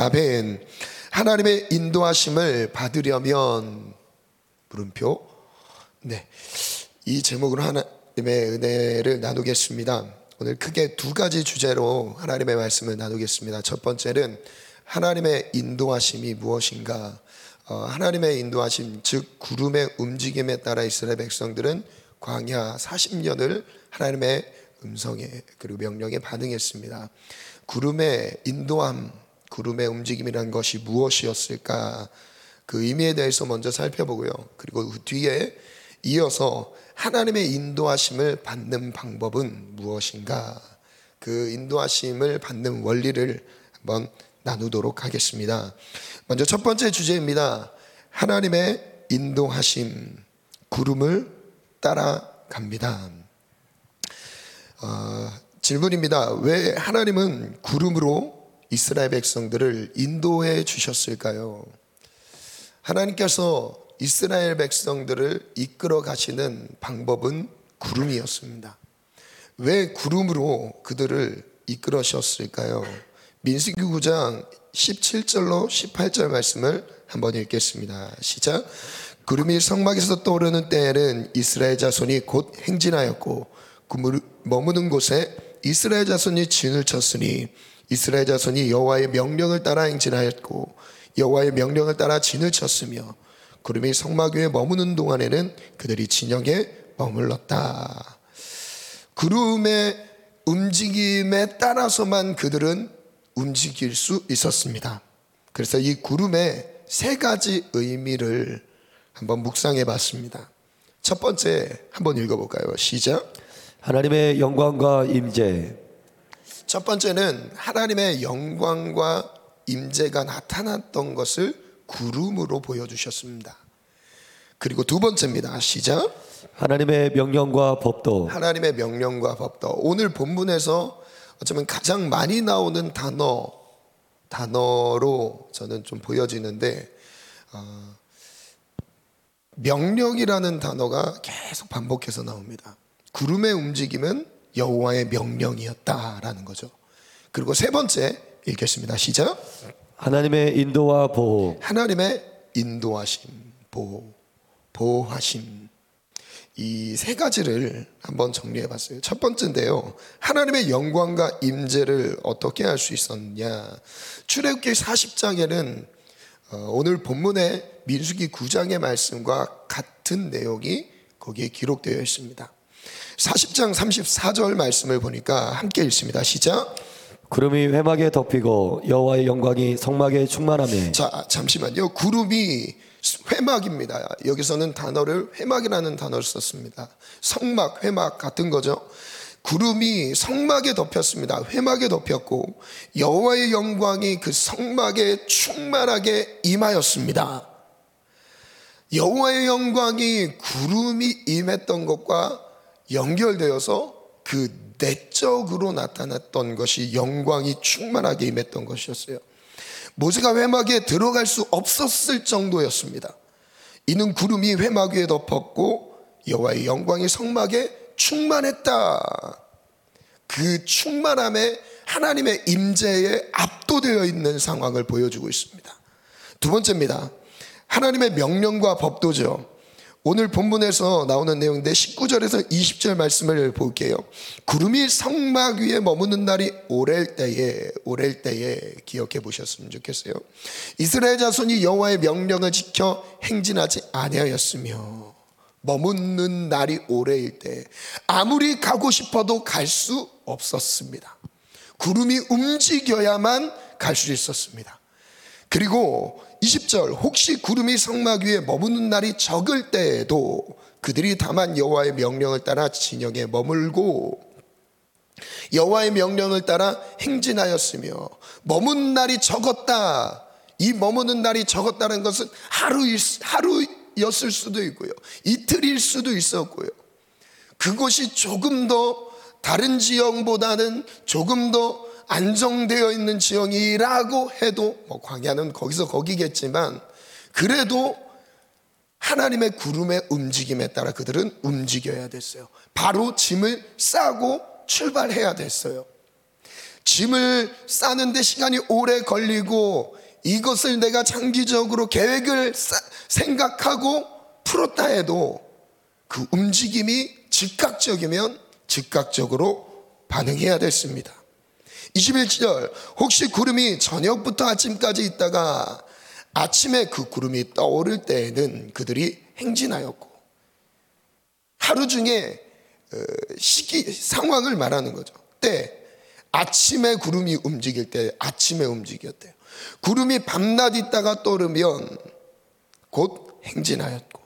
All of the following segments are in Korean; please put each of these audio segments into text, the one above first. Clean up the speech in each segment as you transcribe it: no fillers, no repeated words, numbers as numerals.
아멘. 하나님의 인도하심을 받으려면 물음표. 네, 이 제목으로 하나님의 은혜를 나누겠습니다. 오늘 크게 두 가지 주제로 하나님의 말씀을 나누겠습니다. 첫 번째는 하나님의 인도하심이 무엇인가. 하나님의 인도하심, 즉 구름의 움직임에 따라 이스라엘 백성들은 광야 40년을 하나님의 음성에 그리고 명령에 반응했습니다. 구름의 인도함, 구름의 움직임이란 것이 무엇이었을까? 그 의미에 대해서 먼저 살펴보고요. 그리고 그 뒤에 이어서 하나님의 인도하심을 받는 방법은 무엇인가? 그 인도하심을 받는 원리를 한번 나누도록 하겠습니다. 먼저 첫 번째 주제입니다. 하나님의 인도하심, 구름을 따라갑니다. 질문입니다. 왜 하나님은 구름으로 이스라엘 백성들을 인도해 주셨을까요? 하나님께서 이스라엘 백성들을 이끌어 가시는 방법은 구름이었습니다. 왜 구름으로 그들을 이끌으셨을까요? 민수기 9장 17절로 18절 말씀을 한번 읽겠습니다. 시작. 구름이 성막에서 떠오르는 때에는 이스라엘 자손이 곧 행진하였고 머무는 곳에 이스라엘 자손이 진을 쳤으니 이스라엘 자손이 여호와의 명령을 따라 행진하였고 여호와의 명령을 따라 진을 쳤으며 구름이 성막 위에 머무는 동안에는 그들이 진영에 머물렀다. 구름의 움직임에 따라서만 그들은 움직일 수 있었습니다. 그래서 이 구름의 세 가지 의미를 한번 묵상해 봤습니다. 첫 번째 한번 읽어볼까요? 시작. 하나님의 영광과 임재. 첫 번째는 하나님의 영광과 임재가 나타났던 것을 구름으로 보여주셨습니다. 그리고 두 번째입니다. 시작. 하나님의 명령과 법도. 하나님의 명령과 법도. 오늘 본문에서 어쩌면 가장 많이 나오는 단어로 저는 좀 보여지는데 명령이라는 단어가 계속 반복해서 나옵니다. 구름의 움직임은 여호와의 명령이었다라는 거죠. 그리고 세 번째 읽겠습니다. 시작. 하나님의 인도와 보호. 하나님의 인도하심, 보호하심. 이 세 가지를 한번 정리해 봤어요. 첫 번째인데요, 하나님의 영광과 임재를 어떻게 알 수 있었냐. 출애굽기 40장에는 오늘 본문의 민수기 9장의 말씀과 같은 내용이 거기에 기록되어 있습니다. 40장 34절 말씀을 보니까 함께 읽습니다. 시작. 구름이 회막에 덮이고 여호와의 영광이 성막에 충만하며. 자, 잠시만요. 구름이 회막입니다. 여기서는 단어를 회막이라는 단어를 썼습니다. 성막, 회막 같은 거죠. 구름이 성막에 덮였습니다. 회막에 덮였고 여호와의 영광이 그 성막에 충만하게 임하였습니다. 여호와의 영광이 구름이 임했던 것과 연결되어서 그 내적으로 나타났던 것이 영광이 충만하게 임했던 것이었어요. 모세가 회막에 들어갈 수 없었을 정도였습니다. 이는 구름이 회막 위에 덮었고 여호와의 영광이 성막에 충만했다. 그 충만함에 하나님의 임재에 압도되어 있는 상황을 보여주고 있습니다. 두 번째입니다. 하나님의 명령과 법도죠. 오늘 본문에서 나오는 내용인데 19절에서 20절 말씀을 볼게요. 구름이 성막 위에 머무는 날이 오랠 때에 기억해 보셨으면 좋겠어요. 이스라엘 자손이 여호와의 명령을 지켜 행진하지 아니하였으며 머무는 날이 오래일 때 아무리 가고 싶어도 갈 수 없었습니다. 구름이 움직여야만 갈 수 있었습니다. 그리고 20절, 혹시 구름이 성막 위에 머무는 날이 적을 때에도 그들이 다만 여호와의 명령을 따라 진영에 머물고 여호와의 명령을 따라 행진하였으며 머무는 날이 적었다. 이 머무는 날이 적었다는 것은 하루였을 수도 있고요, 이틀일 수도 있었고요, 그것이 조금 더 다른 지형보다는 조금 더 안정되어 있는 지형이라고 해도 광야는 거기서 거기겠지만 그래도 하나님의 구름의 움직임에 따라 그들은 움직여야 됐어요. 바로 짐을 싸고 출발해야 됐어요. 짐을 싸는데 시간이 오래 걸리고 이것을 내가 장기적으로 계획을 생각하고 풀었다 해도 그 움직임이 즉각적이면 즉각적으로 반응해야 됐습니다. 21절, 혹시 구름이 저녁부터 아침까지 있다가 아침에 그 구름이 떠오를 때에는 그들이 행진하였고, 하루 중에 시기 상황을 말하는 거죠. 때 아침에 구름이 움직일 때 아침에 움직였대요. 구름이 밤낮 있다가 떠오르면 곧 행진하였고.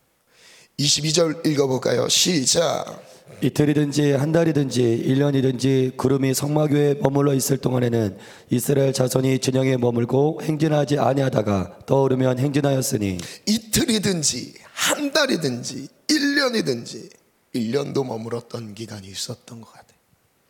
22절 읽어볼까요? 시작. 이틀이든지 한 달이든지 1년이든지 구름이 성막교에 머물러 있을 동안에는 이스라엘 자손이 진영에 머물고 행진하지 아니하다가 떠오르면 행진하였으니, 이틀이든지 한 달이든지 1년이든지 1년도 머물렀던 기간이 있었던 것 같아요.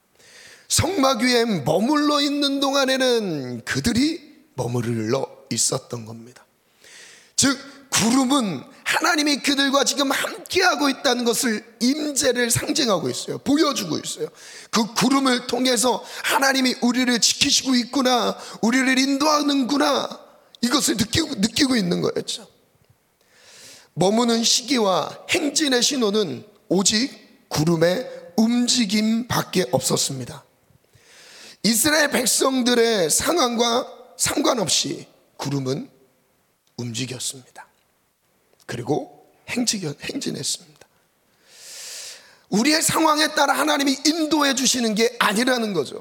성막 위에 머물러 있는 동안에는 그들이 머물러 있었던 겁니다. 즉 구름은 하나님이 그들과 지금 함께하고 있다는 것을, 임재를 상징하고 있어요. 보여주고 있어요. 그 구름을 통해서 하나님이 우리를 지키시고 있구나, 우리를 인도하는구나, 이것을 느끼고 있는 거였죠. 머무는 시기와 행진의 신호는 오직 구름의 움직임밖에 없었습니다. 이스라엘 백성들의 상황과 상관없이 구름은 움직였습니다. 그리고 행진했습니다. 우리의 상황에 따라 하나님이 인도해 주시는 게 아니라는 거죠.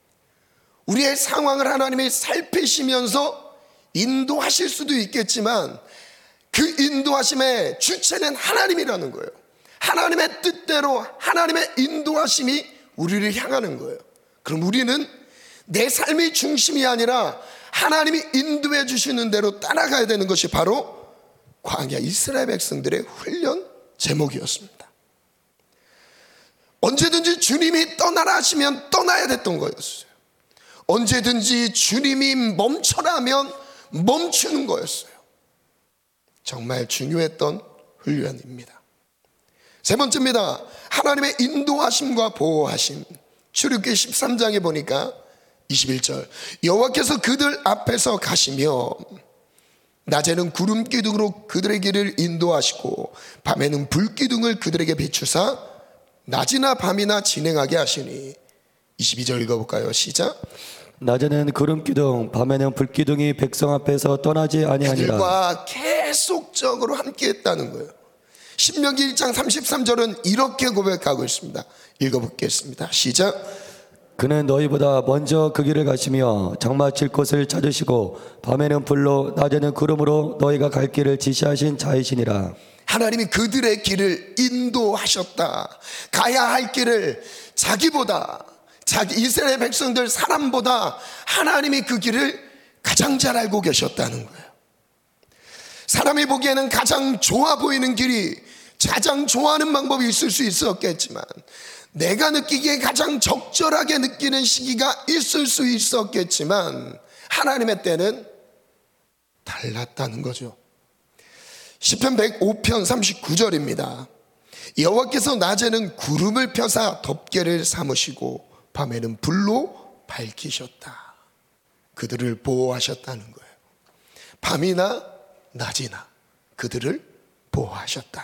우리의 상황을 하나님이 살피시면서 인도하실 수도 있겠지만 그 인도하심의 주체는 하나님이라는 거예요. 하나님의 뜻대로 하나님의 인도하심이 우리를 향하는 거예요. 그럼 우리는 내 삶이 중심이 아니라 하나님이 인도해 주시는 대로 따라가야 되는 것이 바로 광야 이스라엘 백성들의 훈련 제목이었습니다. 언제든지 주님이 떠나라 하시면 떠나야 됐던 거였어요. 언제든지 주님이 멈춰라 하면 멈추는 거였어요. 정말 중요했던 훈련입니다. 세 번째입니다. 하나님의 인도하심과 보호하심. 출애굽기 13장에 보니까 21절, 여호와께서 그들 앞에서 가시며 낮에는 구름 기둥으로 그들의 길을 인도하시고 밤에는 불 기둥을 그들에게 비추사 낮이나 밤이나 진행하게 하시니. 22절 읽어볼까요? 시작. 낮에는 구름 기둥 밤에는 불 기둥이 백성 앞에서 떠나지 아니하니라. 그들과 계속적으로 함께했다는 거예요. 신명기 1장 33절은 이렇게 고백하고 있습니다. 읽어보겠습니다. 시작. 그는 너희보다 먼저 그 길을 가시며 장마칠 곳을 찾으시고 밤에는 불로 낮에는 구름으로 너희가 갈 길을 지시하신 자이시니라. 하나님이 그들의 길을 인도하셨다. 가야 할 길을 자기보다, 자기 이스라엘 백성들 사람보다 하나님이 그 길을 가장 잘 알고 계셨다는 거예요. 사람이 보기에는 가장 좋아 보이는 길이, 가장 좋아하는 방법이 있을 수 있었겠지만 내가 느끼기에 가장 적절하게 느끼는 시기가 있을 수 있었겠지만 하나님의 때는 달랐다는 거죠. 시편 105편 39절입니다. 여호와께서 낮에는 구름을 펴사 덮개를 삼으시고 밤에는 불로 밝히셨다. 그들을 보호하셨다는 거예요. 밤이나 낮이나 그들을 보호하셨다.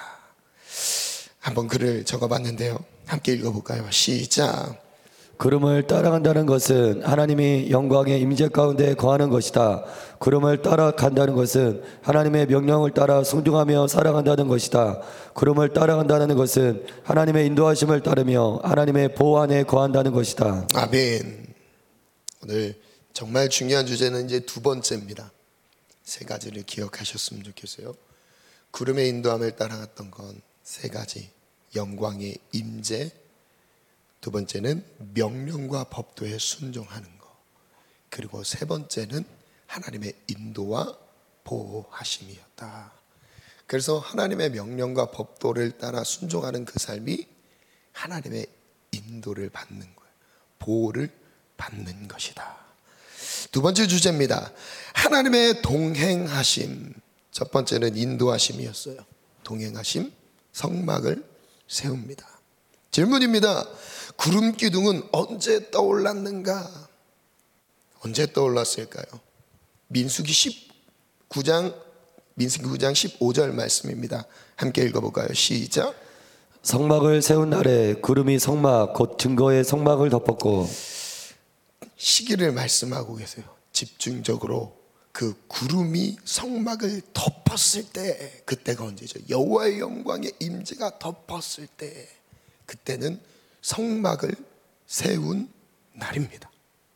한번 글을 적어봤는데요. 함께 읽어볼까요? 시작. 구름을 따라간다는 것은 하나님이 영광의 임재 가운데 거하는 것이다. 구름을 따라간다는 것은 하나님의 명령을 따라 순종하며 살아간다는 것이다. 구름을 따라간다는 것은 하나님의 인도하심을 따르며 하나님의 보호 안에 거한다는 것이다. 아멘. 오늘 정말 중요한 주제는 이제 두 번째입니다. 세 가지를 기억하셨으면 좋겠어요. 구름의 인도함을 따라갔던 건 세 가지. 영광의 임재, 두 번째는 명령과 법도에 순종하는 것, 그리고 세 번째는 하나님의 인도와 보호하심이었다. 그래서 하나님의 명령과 법도를 따라 순종하는 그 삶이 하나님의 인도를 받는 거예요. 보호를 받는 것이다. 두 번째 주제입니다. 하나님의 동행하심. 첫 번째는 인도하심이었어요. 동행하심, 성막을 세웁니다. 질문입니다. 구름 기둥은 언제 떠올랐는가? 언제 떠올랐을까요? 민수기 9장 15절 말씀입니다. 함께 읽어볼까요? 시작. 성막을 세운 날에 구름이 성막 곧 증거의 성막을 덮었고. 시기를 말씀하고 계세요. 집중적으로 그 구름이 성막을 덮었을 때, 그때가 언제죠? 여호와의 영광의 임재가 덮었을 때, 그때는 성막을 세운 날입니다.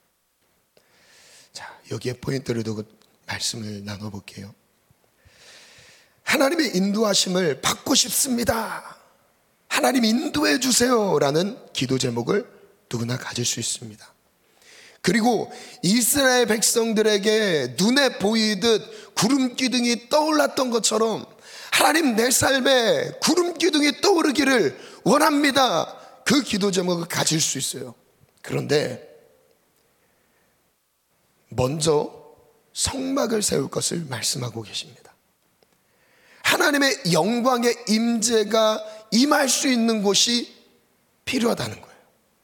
자, 여기에 포인트를 두고 말씀을 나눠볼게요. 하나님의 인도하심을 받고 싶습니다, 하나님 인도해 주세요 라는 기도 제목을 누구나 가질 수 있습니다. 그리고 이스라엘 백성들에게 눈에 보이듯 구름 기둥이 떠올랐던 것처럼 하나님 내 삶에 구름 기둥이 떠오르기를 원합니다, 그 기도 제목을 가질 수 있어요. 그런데 먼저 성막을 세울 것을 말씀하고 계십니다. 하나님의 영광의 임재가 임할 수 있는 곳이 필요하다는 거예요.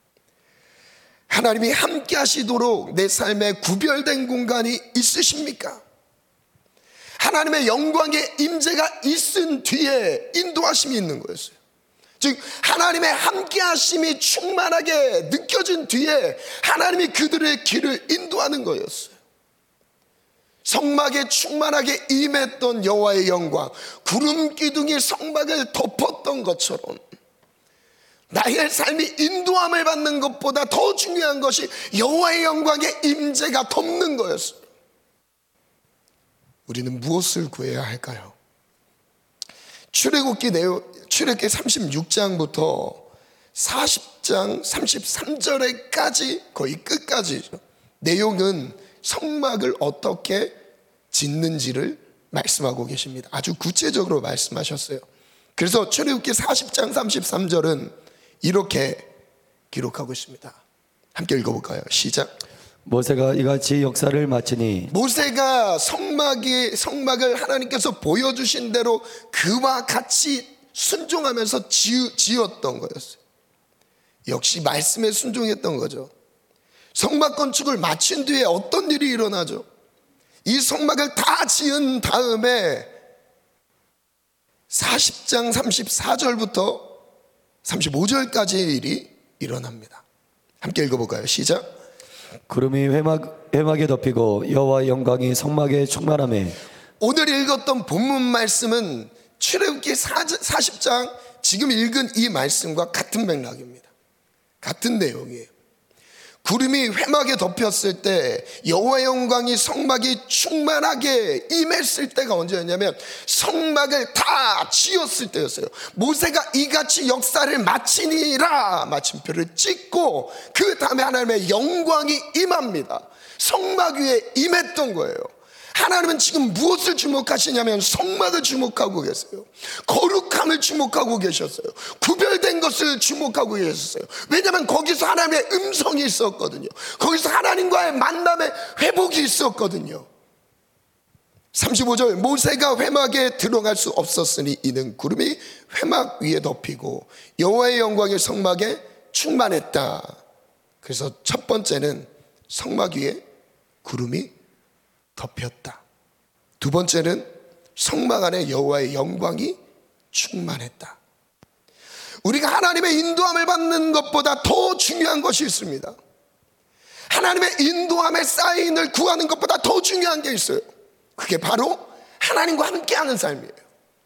하나님이 함께 하시도록 내 삶에 구별된 공간이 있으십니까? 하나님의 영광의 임재가 있은 뒤에 인도하심이 있는 거였어요. 즉 하나님의 함께 하심이 충만하게 느껴진 뒤에 하나님이 그들의 길을 인도하는 거였어요. 성막에 충만하게 임했던 여호와의 영광, 구름 기둥이 성막을 덮었던 것처럼 나의 삶이 인도함을 받는 것보다 더 중요한 것이 여호와의 영광의 임재가 덮는 거였어요. 우리는 무엇을 구해야 할까요? 출애굽기 36장부터 40장 33절에까지 거의 끝까지죠. 내용은 성막을 어떻게 짓는지를 말씀하고 계십니다. 아주 구체적으로 말씀하셨어요. 그래서 출애굽기 40장 33절은 이렇게 기록하고 있습니다. 함께 읽어볼까요? 시작. 모세가 이같이 역사를 마치니, 모세가 성막을 하나님께서 보여주신 대로 그와 같이 순종하면서 지었던 거였어요. 역시 말씀에 순종했던 거죠. 성막 건축을 마친 뒤에 어떤 일이 일어나죠? 이 성막을 다 지은 다음에 40장 34절부터 35절까지의 일이 일어납니다. 함께 읽어볼까요? 시작. 구름이 회막에 덮이고 여호와의 영광이 성막에 충만하매. 오늘 읽었던 본문 말씀은 출애굽기 40장 지금 읽은 이 말씀과 같은 맥락입니다. 같은 내용이에요. 구름이 회막에 덮였을 때 여호와의 영광이 성막이 충만하게 임했을 때가 언제였냐면 성막을 다 지었을 때였어요. 모세가 이같이 역사를 마치니라 마침표를 찍고 그 다음에 하나님의 영광이 임합니다. 성막 위에 임했던 거예요. 하나님은 지금 무엇을 주목하시냐면 성막을 주목하고 계세요. 거룩함을 주목하고 계셨어요. 구별된 것을 주목하고 계셨어요. 왜냐하면 거기서 하나님의 음성이 있었거든요. 거기서 하나님과의 만남의 회복이 있었거든요. 35절, 모세가 회막에 들어갈 수 없었으니 이는 구름이 회막 위에 덮이고 여호와의 영광이 성막에 충만했다. 그래서 첫 번째는 성막 위에 구름이 덮였다. 두 번째는 성막 안에 여호와의 영광이 충만했다. 우리가 하나님의 인도함을 받는 것보다 더 중요한 것이 있습니다. 하나님의 인도함의 사인을 구하는 것보다 더 중요한 게 있어요. 그게 바로 하나님과 함께하는 삶이에요.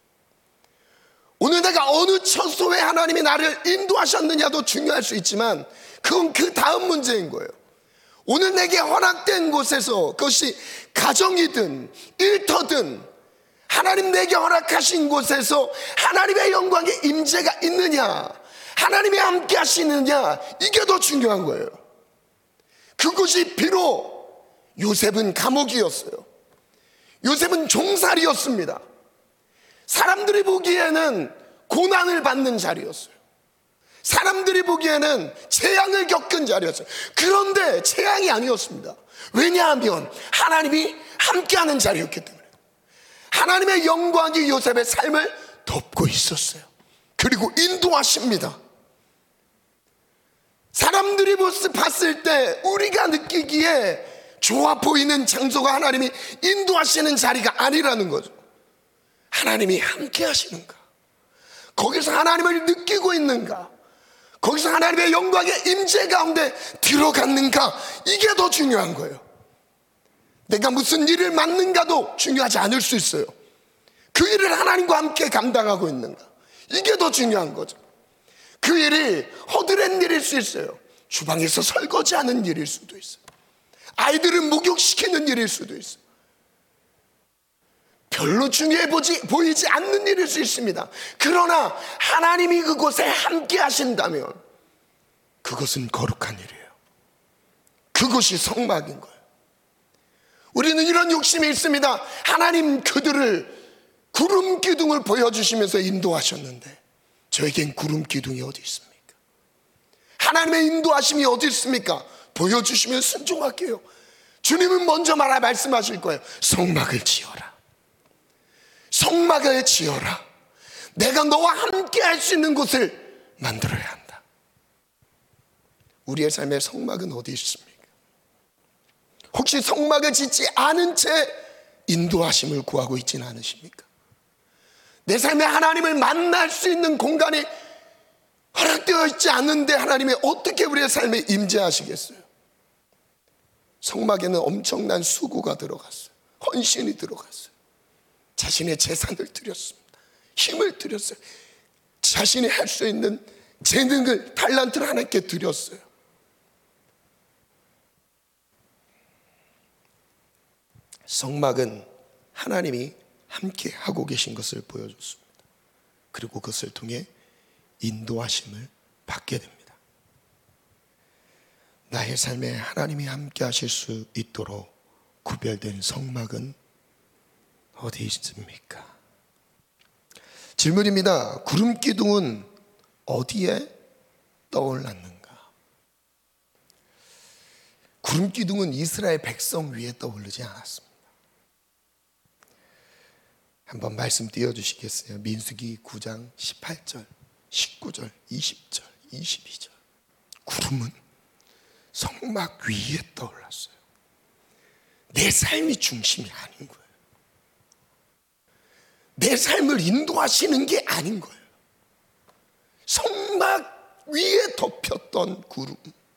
오늘 내가 어느 처소에 하나님이 나를 인도하셨느냐도 중요할 수 있지만 그건 그 다음 문제인 거예요. 오늘 내게 허락된 곳에서 그것이 가정이든 일터든 하나님 내게 허락하신 곳에서 하나님의 영광의 임재가 있느냐, 하나님이 함께 하시느냐, 이게 더 중요한 거예요. 그것이 비록 요셉은 감옥이었어요. 요셉은 종살이였습니다. 사람들이 보기에는 고난을 받는 자리였어요. 사람들이 보기에는 재앙을 겪은 자리였어요. 그런데 재앙이 아니었습니다. 왜냐하면 하나님이 함께하는 자리였기 때문에. 하나님의 영광이 요셉의 삶을 덮고 있었어요. 그리고 인도하십니다. 사람들이 봤을 때 우리가 느끼기에 좋아 보이는 장소가 하나님이 인도하시는 자리가 아니라는 거죠. 하나님이 함께 하시는가? 거기서 하나님을 느끼고 있는가? 거기서 하나님의 영광의 임재 가운데 들어갔는가? 이게 더 중요한 거예요. 내가 무슨 일을 맡는가도 중요하지 않을 수 있어요. 그 일을 하나님과 함께 감당하고 있는가? 이게 더 중요한 거죠. 그 일이 허드렛 일일 수 있어요. 주방에서 설거지하는 일일 수도 있어요. 아이들을 목욕시키는 일일 수도 있어요. 별로 중요해 보이지 않는 일일 수 있습니다. 그러나 하나님이 그곳에 함께 하신다면 그것은 거룩한 일이에요. 그것이 성막인 거예요. 우리는 이런 욕심이 있습니다. 하나님 그들을 구름 기둥을 보여주시면서 인도하셨는데 저에겐 구름 기둥이 어디 있습니까? 하나님의 인도하심이 어디 있습니까? 보여주시면 순종할게요. 주님은 먼저 말씀하실 거예요. 성막을 지어라. 성막을 지어라. 내가 너와 함께 할 수 있는 곳을 만들어야 한다. 우리의 삶의 성막은 어디 있습니까? 혹시 성막을 짓지 않은 채 인도하심을 구하고 있지는 않으십니까? 내 삶에 하나님을 만날 수 있는 공간이 허락되어 있지 않는데 하나님이 어떻게 우리의 삶에 임재하시겠어요? 성막에는 엄청난 수고가 들어갔어요. 헌신이 들어갔어요. 자신의 재산을 드렸습니다. 힘을 드렸어요. 자신이 할 수 있는 재능을, 달란트를 하나님께 드렸어요. 성막은 하나님이 함께 하고 계신 것을 보여줬습니다. 그리고 그것을 통해 인도하심을 받게 됩니다. 나의 삶에 하나님이 함께 하실 수 있도록 구별된 성막은 어디 있습니까? 질문입니다. 구름 기둥은 어디에 떠올랐는가? 구름 기둥은 이스라엘 백성 위에 떠오르지 않았습니다. 한번 말씀 띄워주시겠어요? 민수기 9장 18절, 19절, 20절, 22절. 구름은 성막 위에 떠올랐어요. 내 삶이 중심이 아닌 거예요. 내 삶을 인도하시는 게 아닌 거예요. 성막 위에 덮였던 구름,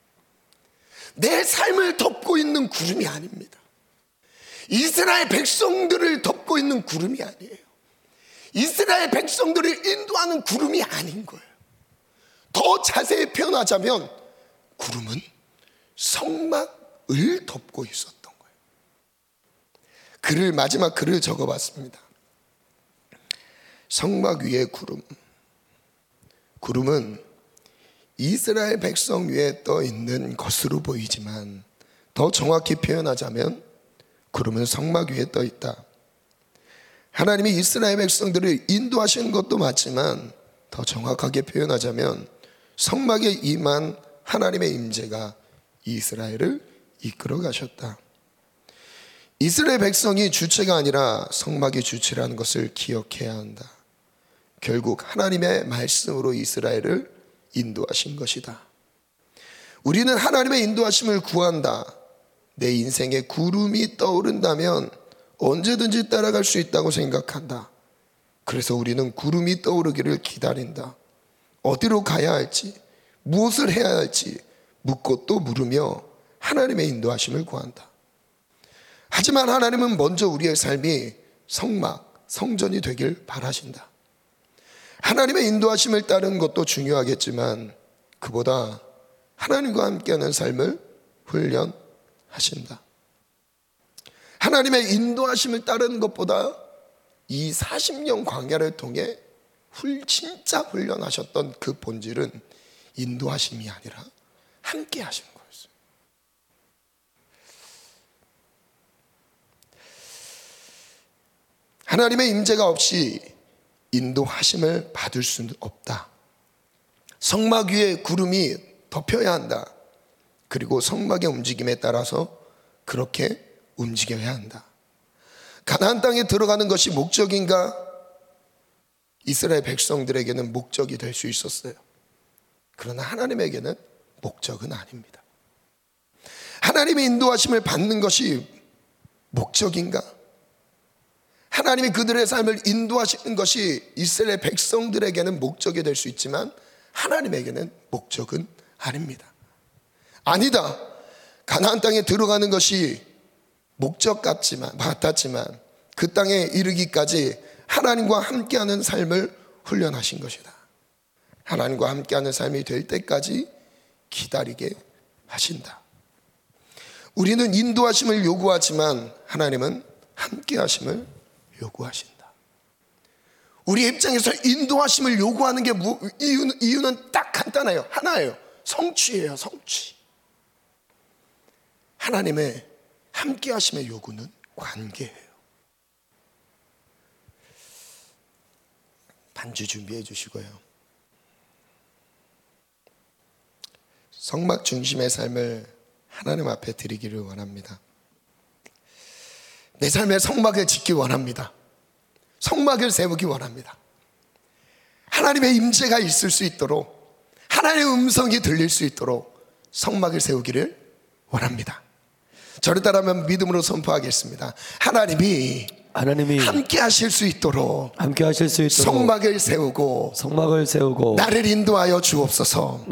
내 삶을 덮고 있는 구름이 아닙니다. 이스라엘 백성들을 덮고 있는 구름이 아니에요. 이스라엘 백성들을 인도하는 구름이 아닌 거예요. 더 자세히 표현하자면 구름은 성막을 덮고 있었던 거예요. 마지막 글을 적어봤습니다. 성막 위의 구름. 구름은 이스라엘 백성 위에 떠 있는 것으로 보이지만 더 정확히 표현하자면 구름은 성막 위에 떠 있다. 하나님이 이스라엘 백성들을 인도하시는 것도 맞지만 더 정확하게 표현하자면 성막에 임한 하나님의 임재가 이스라엘을 이끌어 가셨다. 이스라엘 백성이 주체가 아니라 성막이 주체라는 것을 기억해야 한다. 결국 하나님의 말씀으로 이스라엘을 인도하신 것이다. 우리는 하나님의 인도하심을 구한다. 내 인생에 구름이 떠오른다면 언제든지 따라갈 수 있다고 생각한다. 그래서 우리는 구름이 떠오르기를 기다린다. 어디로 가야 할지, 무엇을 해야 할지 묻고 또 물으며 하나님의 인도하심을 구한다. 하지만 하나님은 먼저 우리의 삶이 성막, 성전이 되길 바라신다. 하나님의 인도하심을 따르는 것도 중요하겠지만 그보다 하나님과 함께하는 삶을 훈련하신다. 하나님의 인도하심을 따르는 것보다 이 40년 광야를 통해 진짜 훈련하셨던 그 본질은 인도하심이 아니라 함께 하신 거였어요. 하나님의 임재가 없이 인도하심을 받을 수는 없다. 성막 위에 구름이 덮여야 한다. 그리고 성막의 움직임에 따라서 그렇게 움직여야 한다. 가나안 땅에 들어가는 것이 목적인가? 이스라엘 백성들에게는 목적이 될 수 있었어요. 그러나 하나님에게는 목적은 아닙니다. 하나님의 인도하심을 받는 것이 목적인가? 하나님이 그들의 삶을 인도하시는 것이 이스라엘 백성들에게는 목적이 될 수 있지만 하나님에게는 목적은 아닙니다. 아니다. 가나안 땅에 들어가는 것이 목적 같았지만 그 땅에 이르기까지 하나님과 함께하는 삶을 훈련하신 것이다. 하나님과 함께하는 삶이 될 때까지 기다리게 하신다. 우리는 인도하심을 요구하지만 하나님은 함께하심을 요구하신다. 우리 입장에서 인도하심을 요구하는 게 이유는 딱 간단해요. 하나예요. 성취예요. 성취. 하나님의 함께하심의 요구는 관계예요. 반주 준비해 주시고요. 성막 중심의 삶을 하나님 앞에 드리기를 원합니다. 내 삶의 성막을 짓기 원합니다. 성막을 세우기 원합니다. 하나님의 임재가 있을 수 있도록, 하나님의 음성이 들릴 수 있도록 성막을 세우기를 원합니다. 저를 따르면 믿음으로 선포하겠습니다. 하나님이 함께 하실 수 있도록 성막을 세우고 나를 인도하여 주옵소서.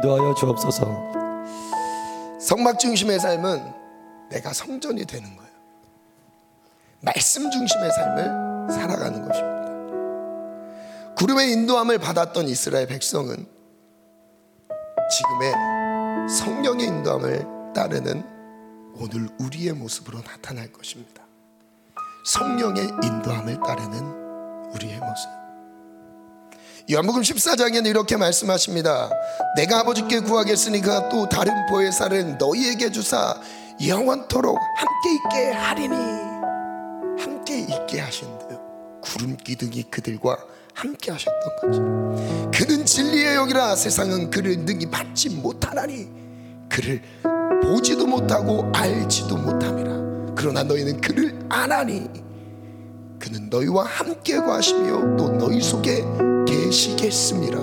성막 중심의 삶은 내가 성전이 되는 거예요. 말씀 중심의 삶을 살아가는 것입니다. 구름의 인도함을 받았던 이스라엘 백성은 지금의 성령의 인도함을 따르는 오늘 우리의 모습으로 나타날 것입니다. 성령의 인도함을 따르는 우리의 모습. 요한복음 14장에는 이렇게 말씀하십니다. 내가 아버지께 구하겠으니 그가 또 다른 보혜사를 너희에게 주사 영원토록 함께 있게 하리니. 함께 있게 하신대요. 구름 기둥이 그들과 함께 하셨던 거죠. 그는 진리의 영이라 세상은 그를 능히 받지 못하나니 그를 보지도 못하고 알지도 못함이라. 그러나 너희는 그를 아나니 그는 너희와 함께 거하시며 또 너희 속에 계시겠습니다.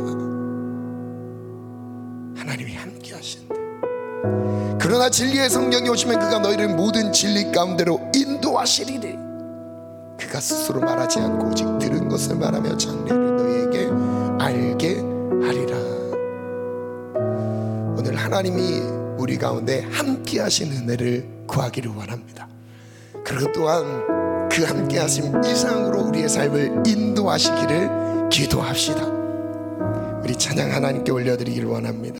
하나님이 함께 하신대. 그러나 진리의 성령이 오시면 그가 너희를 모든 진리 가운데로 인도하시리니 그가 스스로 말하지 않고 오직 들은 것을 말하며 장래를 너희에게 알게 하리라. 오늘 하나님이 우리 가운데 함께 하신 은혜를 구하기를 원합니다. 그리고 또한 그 함께 하심 이상으로 우리의 삶을 인도하시기를 기도합시다. 우리 찬양 하나님께 올려드리기를 원합니다.